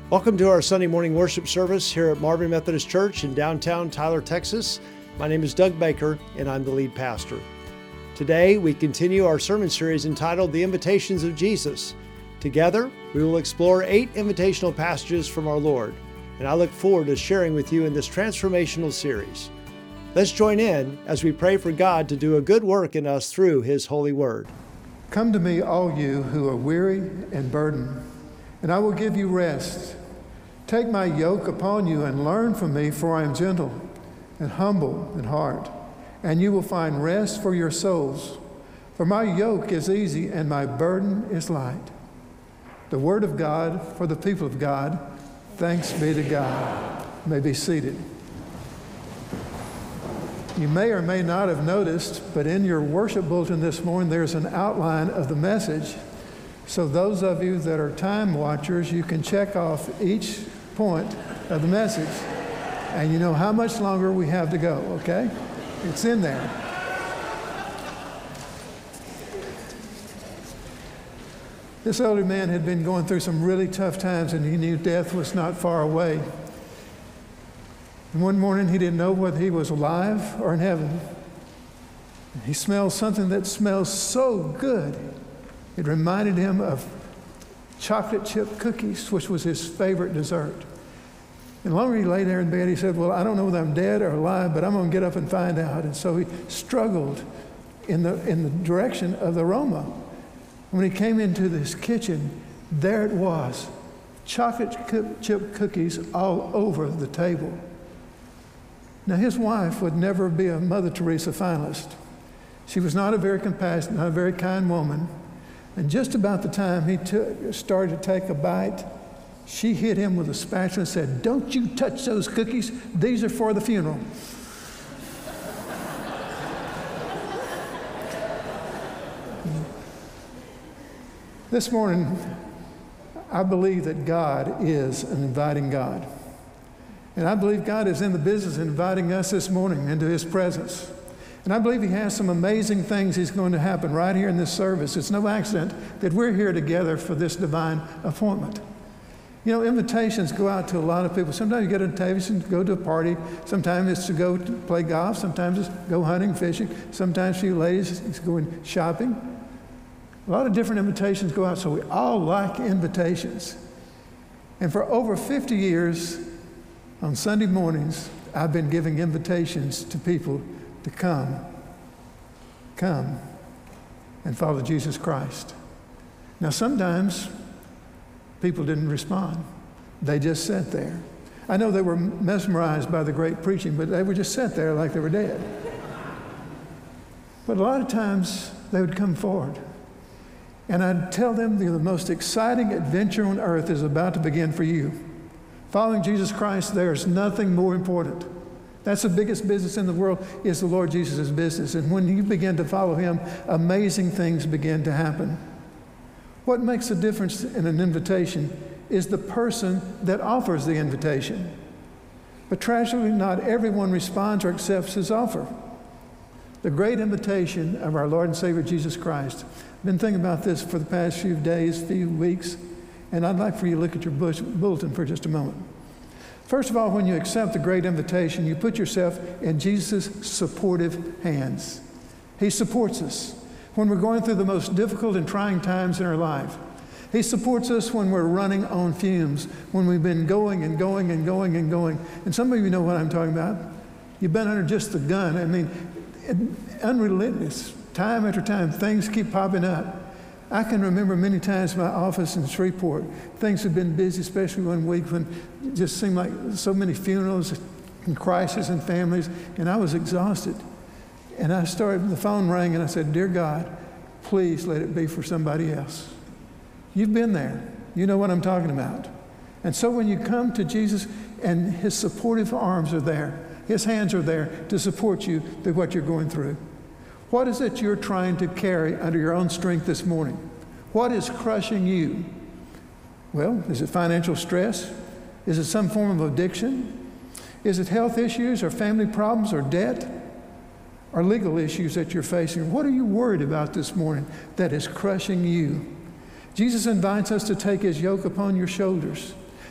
Welcome to our Sunday morning worship service here at Marvin Methodist Church in downtown Tyler, Texas. My name is Doug Baker, and I'm the lead pastor. Today, we continue our sermon series entitled The Invitations of Jesus. Together, we will explore 8 invitational passages from our Lord, and I look forward to sharing with you in this transformational series. Let's join in as we pray for God to do a good work in us through His holy word. Come to me, all you who are weary and burdened, and I will give you rest. Take my yoke upon you and learn from me, for I am gentle and humble in heart, and you will find rest for your souls. For my yoke is easy and my burden is light. The word of God for the people of God. Thanks be to God. You may be seated. You may or may not have noticed, but in your worship bulletin this morning, there's an outline of the message. So those of you that are time watchers, you can check off each point of the message, and you know how much longer we have to go, okay? It's in there. This elderly man had been going through some really tough times, and he knew death was not far away. And one morning, he didn't know whether he was alive or in heaven. He smelled something that smells so good. It reminded him of chocolate chip cookies, which was his favorite dessert. And the longer he lay there in bed, he said, well, I don't know whether I'm dead or alive, but I'm going to get up and find out. And so he struggled in the direction of the aroma. When he came into this kitchen, there it was, chocolate chip cookies all over the table. Now, his wife would never be a Mother Teresa finalist. She was not a very compassionate, not a very kind woman. And just about the time he started to take a bite, she hit him with a spatula and said, don't you touch those cookies. These are for the funeral. This morning, I believe that God is an inviting God. And I believe God is in the business of inviting us this morning into His presence. And I believe He has some amazing things He's going to happen right here in this service. It's no accident that we're here together for this divine appointment. You know, invitations go out to a lot of people. Sometimes you get an invitation to go to a party. Sometimes it's to go to play golf. Sometimes it's go hunting, fishing. Sometimes for you ladies, it's going shopping. A lot of different invitations go out, so we all like invitations. And for over 50 years, on Sunday mornings, I've been giving invitations to people to come and follow Jesus Christ. Now, sometimes people didn't respond. They just sat there. I know they were mesmerized by the great preaching, but they would just sit there like they were dead. But a lot of times they would come forward, and I'd tell them the most exciting adventure on earth is about to begin for you. Following Jesus Christ, there's nothing more important. That's the biggest business in the world, is the Lord Jesus' business. And when you begin to follow Him, amazing things begin to happen. What makes a difference in an invitation is the person that offers the invitation. But tragically, not everyone responds or accepts His offer. The great invitation of our Lord and Savior Jesus Christ. I've been thinking about this for the past few days, few weeks, and I'd like for you to look at your bulletin for just a moment. First of all, when you accept the great invitation, you put yourself in Jesus' supportive hands. He supports us when we're going through the most difficult and trying times in our life. He supports us when we're running on fumes, when we've been going and going and going and going. And some of you know what I'm talking about. You've been under just the gun. I mean, unrelentless. Time after time, things keep popping up. I can remember many times in my office in Shreveport, things have been busy, especially one week when it just seemed like so many funerals and crises in families, and I was exhausted. And the phone rang, and I said, Dear God, please let it be for somebody else. You've been there. You know what I'm talking about. And so when you come to Jesus and His supportive arms are there, His hands are there to support you through what you're going through. What is it you're trying to carry under your own strength this morning? What is crushing you? Well, is it financial stress? Is it some form of addiction? Is it health issues or family problems or debt or legal issues that you're facing? What are you worried about this morning that is crushing you? Jesus invites us to take His yoke upon your shoulders.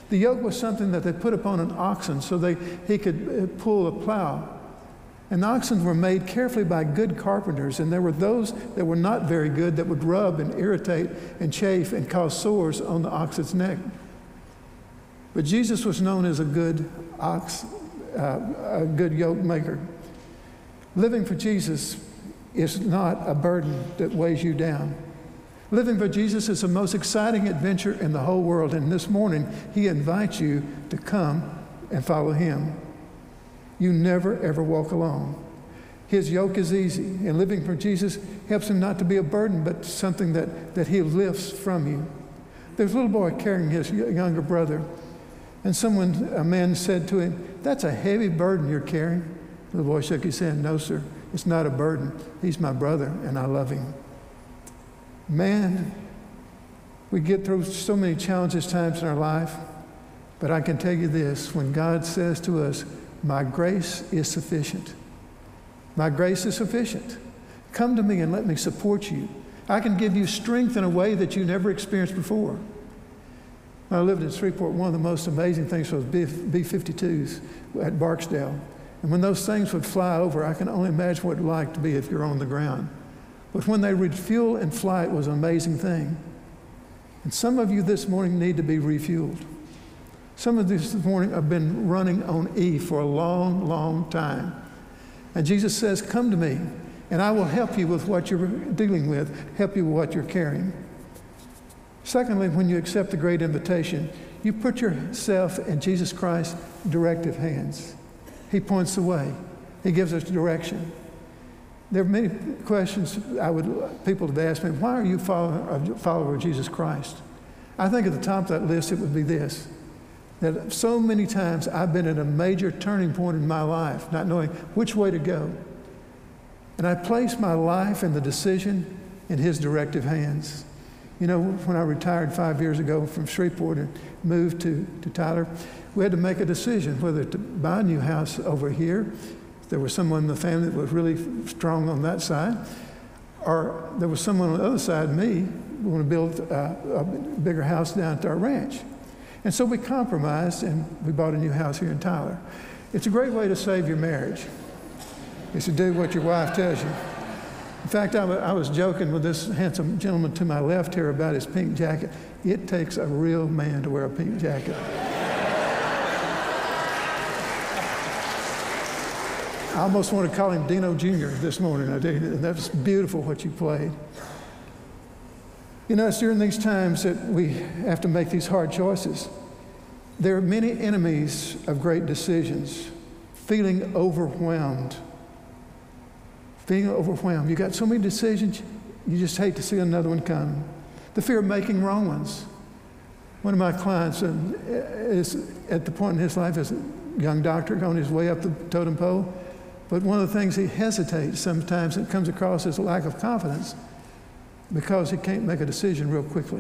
The yoke was something that they put upon an oxen so he could pull a plow. And the oxen were made carefully by good carpenters, and there were those that were not very good that would rub and irritate and chafe and cause sores on the ox's neck. But Jesus was known as a good yoke maker. Living for Jesus is not a burden that weighs you down. Living for Jesus is the most exciting adventure in the whole world, and this morning he invites you to come and follow him. You never, ever walk alone. His yoke is easy, and living for Jesus helps him not to be a burden, but something that he lifts from you. There's a little boy carrying his younger brother, and a man said to him, "That's a heavy burden you're carrying." The boy shook his head. "No, sir, it's not a burden. He's my brother, and I love him." Man, we get through so many challenges times in our life, but I can tell you this, when God says to us, "My grace is sufficient. My grace is sufficient. Come to me and let me support you. I can give you strength in a way that you never experienced before." When I lived in Shreveport, one of the most amazing things was B-52s at Barksdale. And when those things would fly over, I can only imagine what it would like to be if you're on the ground. But when they refuel and fly, it was an amazing thing. And some of you this morning need to be refueled. Some of you this morning have been running on E for a long, long time. And Jesus says, "Come to me, and I will help you with what you're dealing with, help you with what you're carrying." Secondly, when you accept the great invitation, you put yourself in Jesus Christ's directive hands. He points the way. He gives us direction. There are many questions people have asked me. Why are you a follower of Jesus Christ? I think at the top of that list it would be this, that so many times I've been at a major turning point in my life, not knowing which way to go. And I placed my life and the decision in his directive hands. You know, when I retired 5 years ago from Shreveport and moved to Tyler, we had to make a decision whether to buy a new house over here. There was someone in the family that was really strong on that side, or there was someone on the other side, me, who wanted to build a bigger house down at our ranch. And so we compromised and we bought a new house here in Tyler. It's a great way to save your marriage, is to do what your wife tells you. In fact, I was joking with this handsome gentleman to my left here about his pink jacket. It takes a real man to wear a pink jacket. I almost want to call him Dino Jr. this morning. I did. That's beautiful what you played. You know, it's during these times that we have to make these hard choices. There are many enemies of great decisions. Feeling overwhelmed. Feeling overwhelmed. You got so many decisions, you just hate to see another one come. The fear of making wrong ones. One of my clients is at the point in his life as a young doctor on his way up the totem pole. But one of the things he hesitates sometimes, it comes across as a lack of confidence because he can't make a decision real quickly.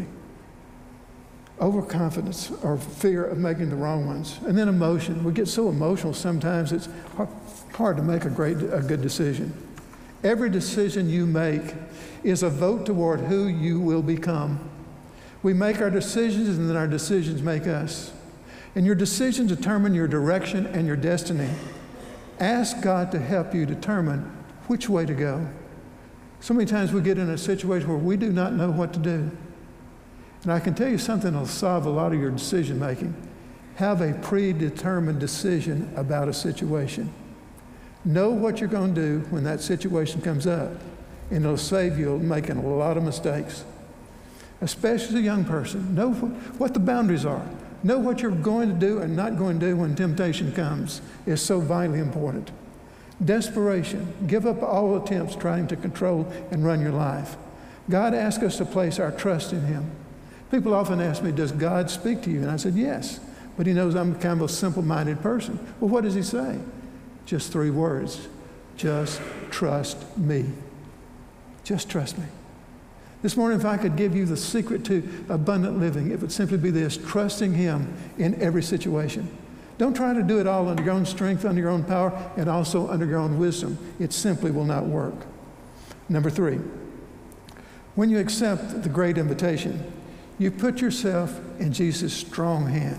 Overconfidence or fear of making the wrong ones. And then emotion. We get so emotional sometimes it's hard to make a good decision. Every decision you make is a vote toward who you will become. We make our decisions and then our decisions make us. And your decisions determine your direction and your destiny. Ask God to help you determine which way to go. So many times we get in a situation where we do not know what to do. And I can tell you something that will solve a lot of your decision making. Have a predetermined decision about a situation. Know what you're going to do when that situation comes up, and it'll save you making a lot of mistakes. Especially as a young person, know what the boundaries are. Know what you're going to do and not going to do when temptation comes is so vitally important. Desperation. Give up all attempts trying to control and run your life. God asks us to place our trust in him. People often ask me, does God speak to you? And I said, yes. But he knows I'm kind of a simple-minded person. Well, what does he say? Just 3 words. Just trust me. Just trust me. This morning, if I could give you the secret to abundant living, it would simply be this: trusting him in every situation. Don't try to do it all under your own strength, under your own power, and also under your own wisdom. It simply will not work. Number 3, when you accept the great invitation, you put yourself in Jesus' strong hands.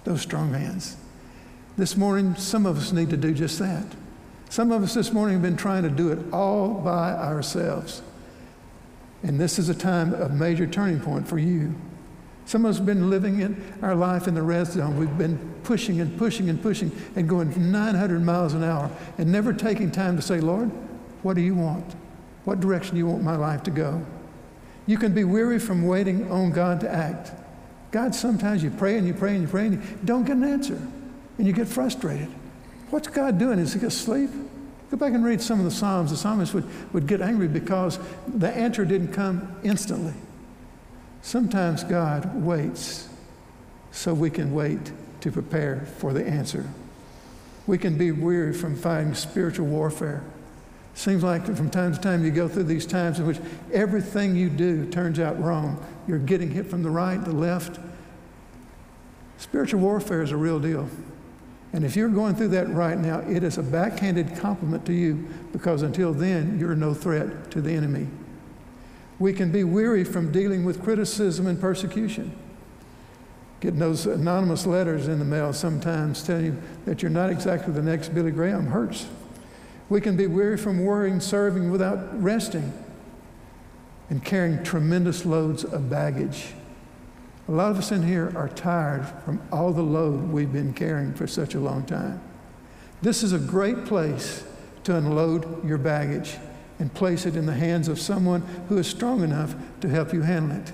those strong hands. This morning, some of us need to do just that. Some of us this morning have been trying to do it all by ourselves. And this is a time of major turning point for you. Some of us have been living in our life in the red zone. We've been pushing and pushing and pushing and going 900 miles an hour and never taking time to say, Lord, what do you want? What direction do you want my life to go? You can be weary from waiting on God to act. God, sometimes you pray and you pray and you pray and you don't get an answer and you get frustrated. What's God doing? Is he asleep? Go back and read some of the Psalms. The psalmist would get angry because the answer didn't come instantly. Sometimes God waits so we can wait to prepare for the answer. We can be weary from fighting spiritual warfare. Seems like from time to time you go through these times in which everything you do turns out wrong. You're getting hit from the right, the left. Spiritual warfare is a real deal. And if you're going through that right now, it is a backhanded compliment to you, because until then, you're no threat to the enemy. We can be weary from dealing with criticism and persecution. Getting those anonymous letters in the mail sometimes telling you that you're not exactly the next Billy Graham hurts. We can be weary from worrying, serving without resting, and carrying tremendous loads of baggage. A lot of us in here are tired from all the load we've been carrying for such a long time. This is a great place to unload your baggage and place it in the hands of someone who is strong enough to help you handle it.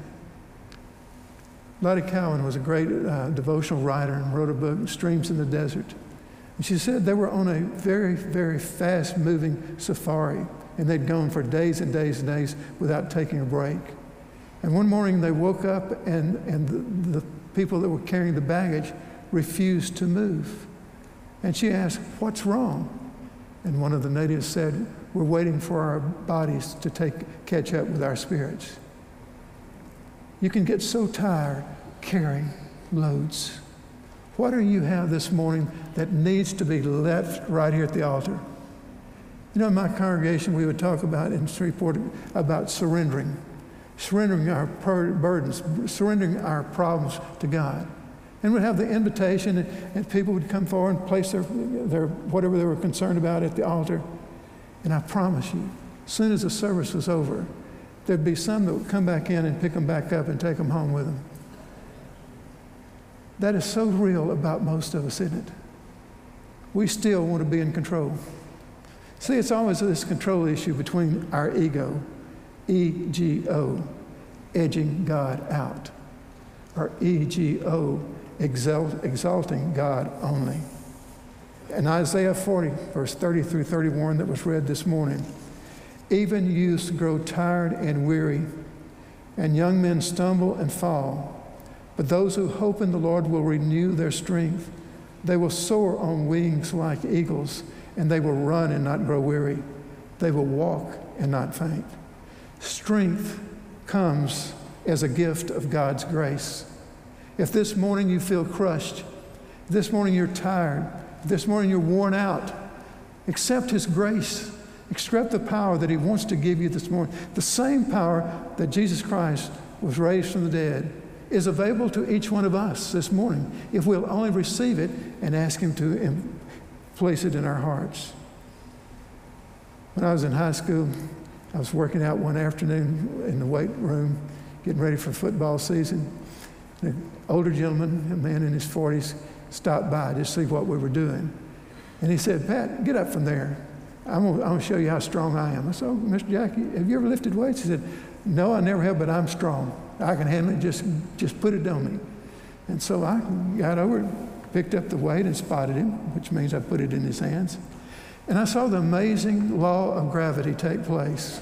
Lottie Cowan was a great devotional writer and wrote a book, Streams in the Desert. And she said they were on a very, very fast-moving safari, and they'd gone for days and days and days without taking a break. And one morning they woke up and the people that were carrying the baggage refused to move. And she asked, "What's wrong?" And one of the natives said, "We're waiting for our bodies to catch up with our spirits." You can get so tired carrying loads. What do you have this morning that needs to be left right here at the altar? You know, in my congregation, we would talk about in Shreveport about surrendering our burdens, surrendering our problems to God. And we'd have the invitation, and people would come forward and place their whatever they were concerned about at the altar. And I promise you, as soon as the service was over, there'd be some that would come back in and pick them back up and take them home with them. That is so real about most of us, isn't it? We still want to be in control. See, it's always this control issue between our ego, E-G-O, edging God out, or E-G-O, exalting God only. In Isaiah 40, verse 30 through 31 that was read this morning, even youths grow tired and weary, and young men stumble and fall. But those who hope in the Lord will renew their strength. They will soar on wings like eagles, and they will run and not grow weary. They will walk and not faint. Strength comes as a gift of God's grace. If this morning you feel crushed, if this morning you're tired, if this morning you're worn out, accept His grace. Accept the power that He wants to give you this morning. The same power that Jesus Christ was raised from the dead is available to each one of us this morning if we'll only receive it and ask Him to place it in our hearts. When I was in high school, I was working out one afternoon in the weight room, getting ready for football season. An older gentleman, a man in his 40s, stopped by to see what we were doing. And he said, "Pat, get up from there. I'm going to show you how strong I am." I said, "Oh, Mr. Jackie, have you ever lifted weights?" He said, "No, I never have, but I'm strong. I can handle it. Just put it on me." And so I got over, picked up the weight and spotted him, which means I put it in his hands. And I saw the amazing law of gravity take place.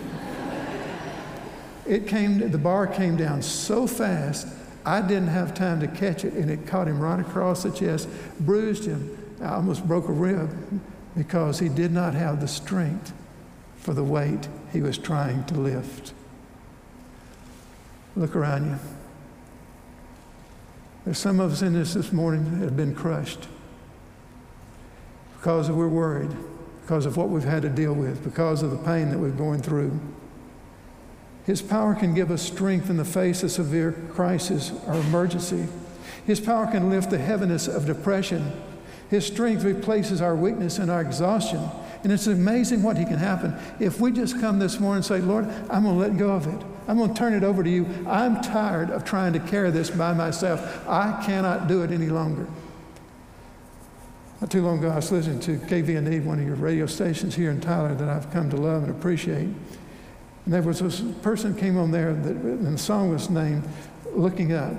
The bar came down so fast, I didn't have time to catch it, and it caught him right across the chest, bruised him. I almost broke a rib because he did not have the strength for the weight he was trying to lift. Look around you. There's some of us in this morning that have been crushed because we're worried, because of what we've had to deal with, because of the pain that we're going through. His power can give us strength in the face of severe crisis or emergency. His power can lift the heaviness of depression. His strength replaces our weakness and our exhaustion. And it's amazing what can happen if we just come this morning and say, Lord, I'm going to let go of it. I'm going to turn it over to you. I'm tired of trying to carry this by myself. I cannot do it any longer. Not too long ago, I was listening to KVNE, one of your radio stations here in Tyler that I've come to love and appreciate. And there was this person came on there, and the song was named Looking Up.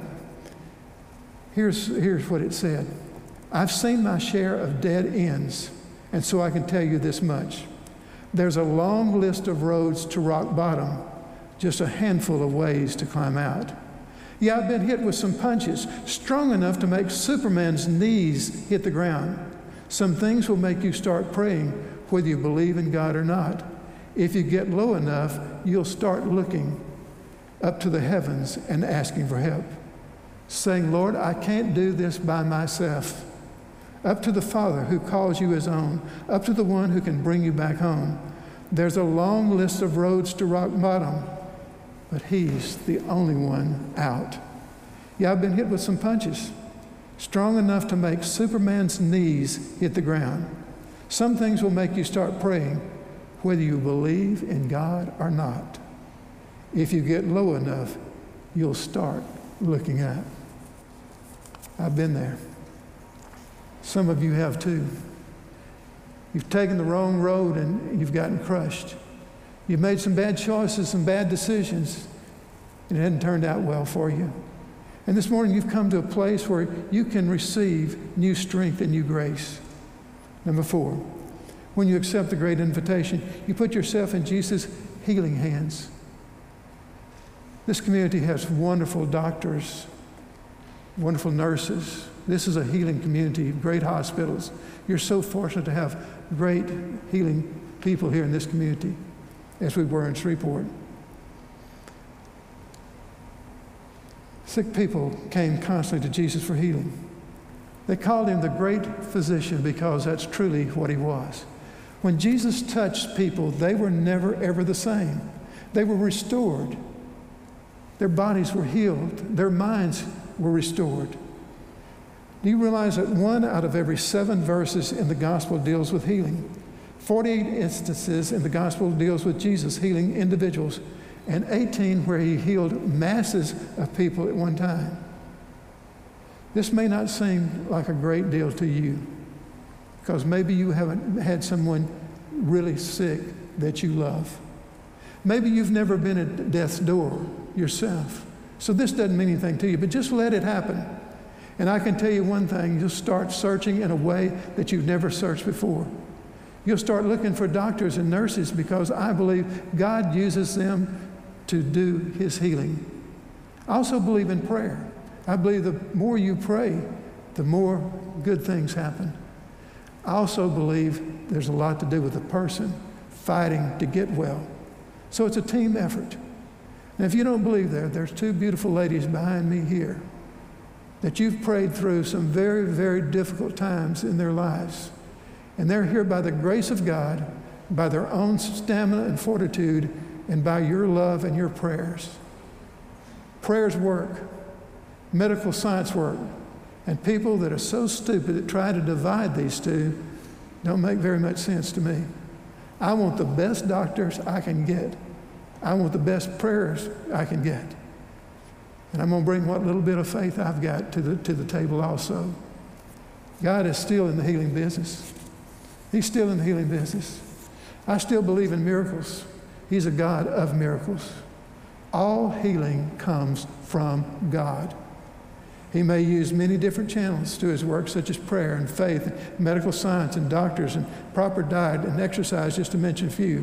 Here's what it said. I've seen my share of dead ends, and so I can tell you this much. There's a long list of roads to rock bottom, just a handful of ways to climb out. Yeah, I've been hit with some punches, strong enough to make Superman's knees hit the ground. Some things will make you start praying, whether you believe in God or not. If you get low enough, you'll start looking up to the heavens and asking for help, saying, Lord, I can't do this by myself. Up to the Father who calls you his own, up to the one who can bring you back home. There's a long list of roads to rock bottom, but he's the only one out. Yeah, I've been hit with some punches, strong enough to make Superman's knees hit the ground. Some things will make you start praying, whether you believe in God or not. If you get low enough, you'll start looking up. I've been there. Some of you have too. You've taken the wrong road and you've gotten crushed. You've made some bad choices, some bad decisions, and it hadn't turned out well for you. And this morning you've come to a place where you can receive new strength and new grace. Number 4, when you accept the great invitation, you put yourself in Jesus' healing hands. This community has wonderful doctors, wonderful nurses. This is a healing community, great hospitals. You're so fortunate to have great healing people here in this community, as we were in Shreveport. Sick people came constantly to Jesus for healing. They called him the great physician because that's truly what he was. When Jesus touched people, they were never, ever the same. They were restored. Their bodies were healed. Their minds were restored. Do you realize that 1 out of every 7 verses in the gospel deals with healing? 48 instances in the gospel deals with Jesus healing individuals, and 18 where he healed masses of people at one time. This may not seem like a great deal to you, because maybe you haven't had someone really sick that you love. Maybe you've never been at death's door yourself. So this doesn't mean anything to you, but just let it happen. And I can tell you one thing, you'll start searching in a way that you've never searched before. You'll start looking for doctors and nurses because I believe God uses them to do his healing. I also believe in prayer. I believe the more you pray, the more good things happen. I also believe there's a lot to do with the person fighting to get well. So it's a team effort. Now, if you don't believe there's 2 beautiful ladies behind me here that you've prayed through some very, very difficult times in their lives. And they're here by the grace of God, by their own stamina and fortitude, and by your love and your prayers. Prayers work. Medical science work. And people that are so stupid that try to divide these two don't make very much sense to me. I want the best doctors I can get. I want the best prayers I can get. And I'm going to bring what little bit of faith I've got to the table also. God is still in the healing business. He's still in the healing business. I still believe in miracles. He's a God of miracles. All healing comes from God. He may use many different channels to his work, such as prayer and faith, and medical science and doctors and proper diet and exercise, just to mention a few.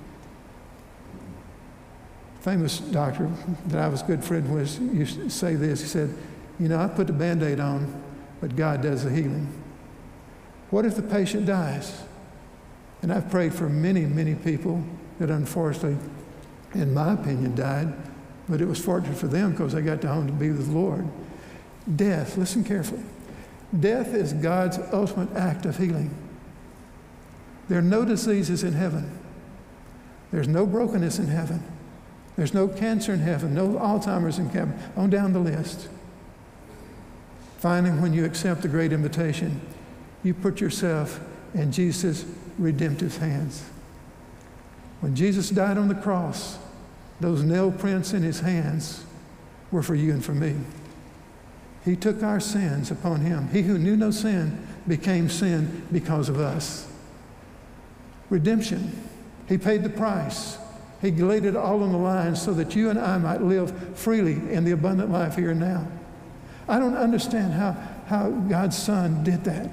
Famous doctor that I was a good friend with used to say this. He said, I put the Band-Aid on, but God does the healing. What if the patient dies? And I've prayed for many, many people that unfortunately, in my opinion, died, but it was fortunate for them because they got to home to be with the Lord. Death, listen carefully. Death is God's ultimate act of healing. There are no diseases in heaven. There's no brokenness in heaven. There's no cancer in heaven, no Alzheimer's in heaven, on down the list. Finding when you accept the great invitation, you put yourself in Jesus' redemptive hands. When Jesus died on the cross, those nail prints in his hands were for you and for me. He took our sins upon him. He who knew no sin became sin because of us. Redemption. He paid the price. He laid it all on the line so that you and I might live freely in the abundant life here and now. I don't understand how God's Son did that.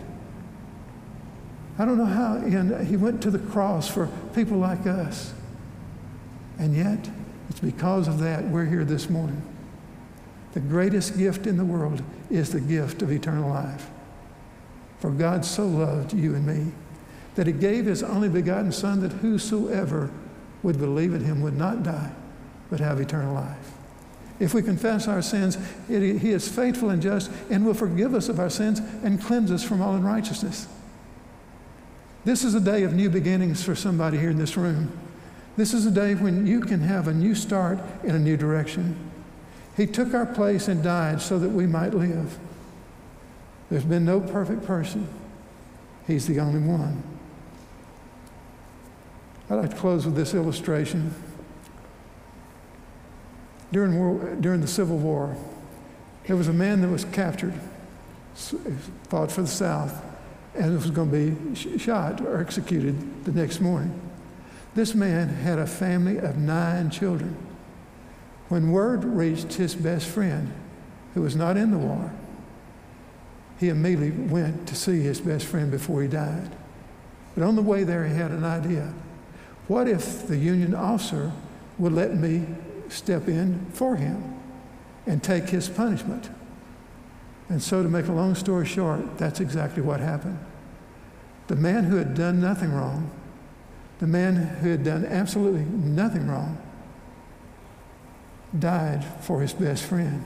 I don't know how he went to the cross for people like us. And yet, it's because of that we're here this morning. The greatest gift in the world is the gift of eternal life. For God so loved you and me that he gave his only begotten Son, that whosoever would believe in him would not die, but have eternal life. If we confess our sins, he is faithful and just and will forgive us of our sins and cleanse us from all unrighteousness. This is a day of new beginnings for somebody here in this room. This is a day when you can have a new start in a new direction. He took our place and died so that we might live. There's been no perfect person. He's the only one. I'd like to close with this illustration. During the Civil War, there was a man that was captured, fought for the South, and was going to be shot or executed the next morning. This man had a family of 9 children. When word reached his best friend, who was not in the war, he immediately went to see his best friend before he died. But on the way there, he had an idea. What if the Union officer would let me step in for him and take his punishment? And so, to make a long story short, that's exactly what happened. The man who had done nothing wrong, the man who had done absolutely nothing wrong, died for his best friend.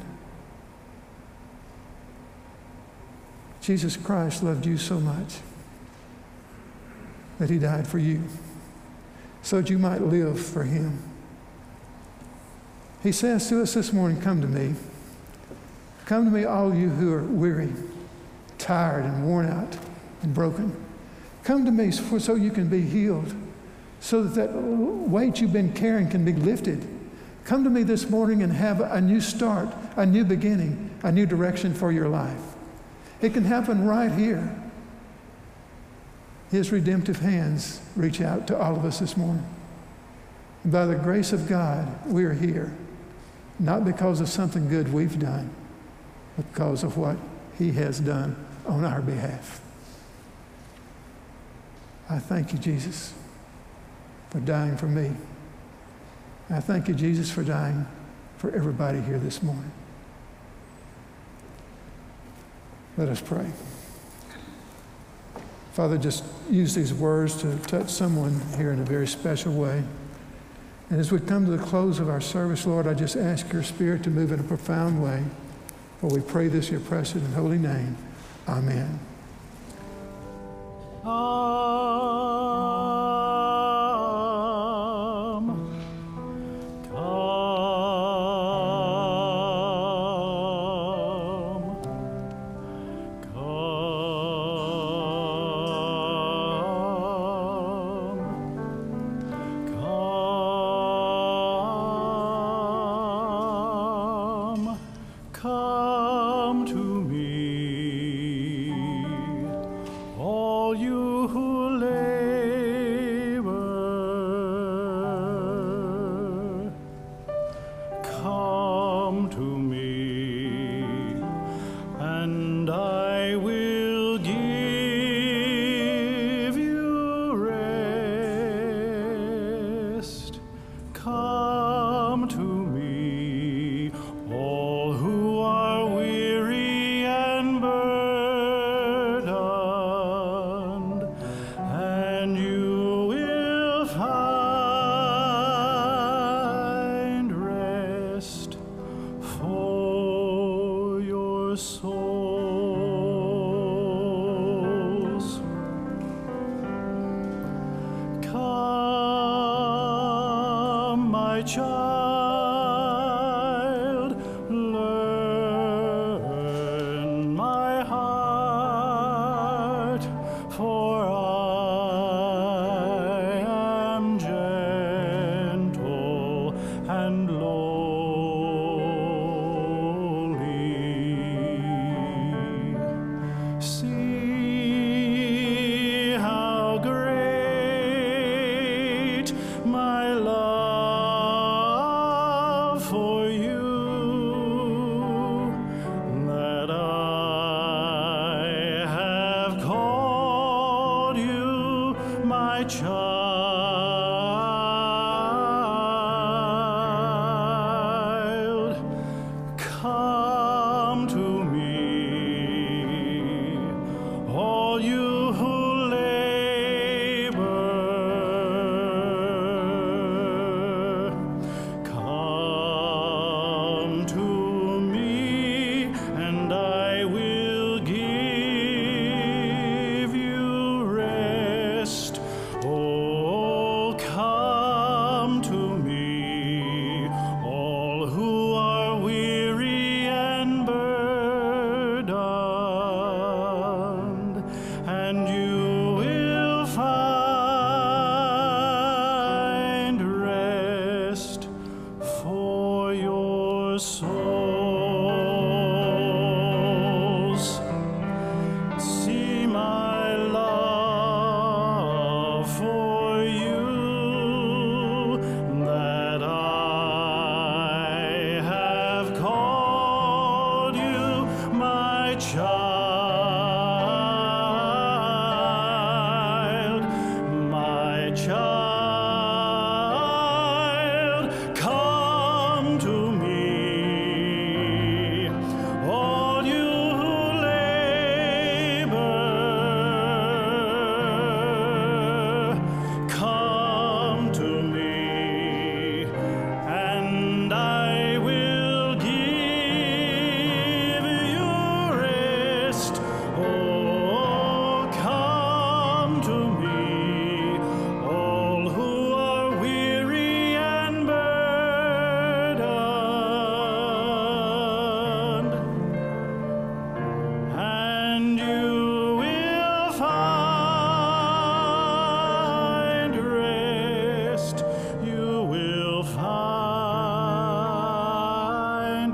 Jesus Christ loved you so much that he died for you, so that you might live for him. He says to us this morning, come to me. Come to me, all you who are weary, tired, and worn out, and broken. Come to me so you can be healed, so that weight you've been carrying can be lifted. Come to me this morning and have a new start, a new beginning, a new direction for your life. It can happen right here. His redemptive hands reach out to all of us this morning. And by the grace of God, we are here, not because of something good we've done, but because of what he has done on our behalf. I thank you, Jesus, for dying for me. I thank you, Jesus, for dying for everybody here this morning. Let us pray. Father, just use these words to touch someone here in a very special way. And as we come to the close of our service, Lord, I just ask your Spirit to move in a profound way. For we pray this in your precious and holy name. Amen. Come to me, all you who labor. Come to me, and I will give you rest. Come to me, all who are weary and burdened, and you will find rest for your souls. Come, my child, learn my child, come to me, all you who labor. Come to me, and I will give you rest. Oh, come to me, all who are weary and burdened, and you will find rest for your souls. See my love for you, that I have called you my child, my child. Come to me, all you who labor. Come to me, and I will give you rest. Oh, come to me, all who are weary and burdened, and you will find rest. You will find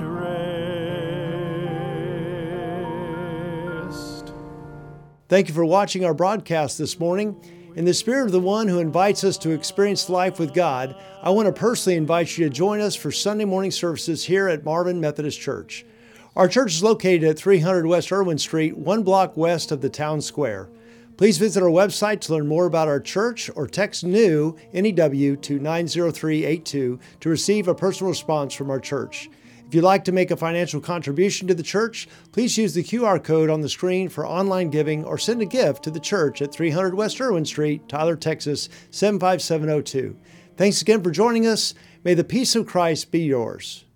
rest. Thank you for watching our broadcast this morning. In the spirit of the one who invites us to experience life with God, I want to personally invite you to join us for Sunday morning services here at Marvin Methodist Church. Our church is located at 300 West Irwin Street, 1 block west of the town square. Please visit our website to learn more about our church or text NEW, NEW, to 90382 to receive a personal response from our church. If you'd like to make a financial contribution to the church, please use the QR code on the screen for online giving or send a gift to the church at 300 West Irwin Street, Tyler, Texas, 75702. Thanks again for joining us. May the peace of Christ be yours.